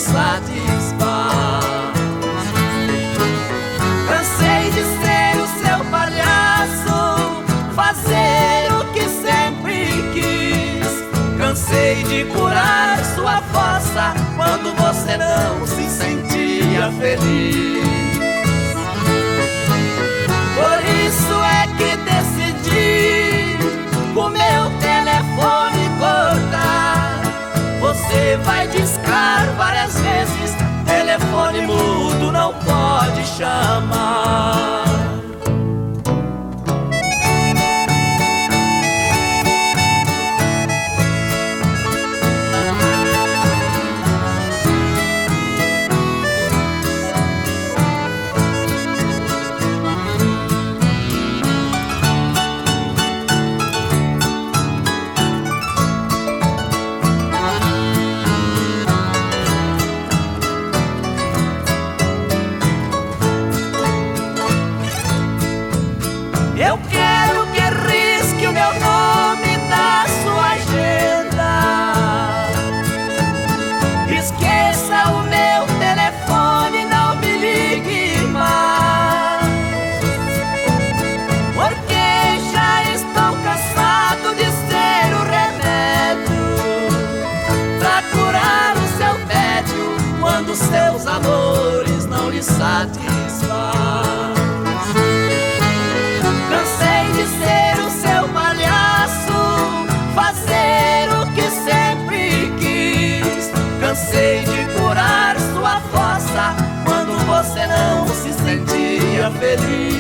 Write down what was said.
satisfaz. Cansei de ser o seu palhaço, fazer o que sempre quis. Cansei de curar sua fossa quando você não se sentia feliz. Por isso é que decidi com meu telefone cortar. Você vai discar várias vezes, telefone mudo não pode chamar. Eu quero que risque o meu nome da sua agenda. Esqueça o meu telefone, não me ligue mais, porque já estou cansado de ser o remédio pra curar o seu tédio quando seus amores não lhe satisfazem. Cansei de ser o seu palhaço, fazer o que sempre quis. Cansei de curar sua fossa quando você não se sentia feliz.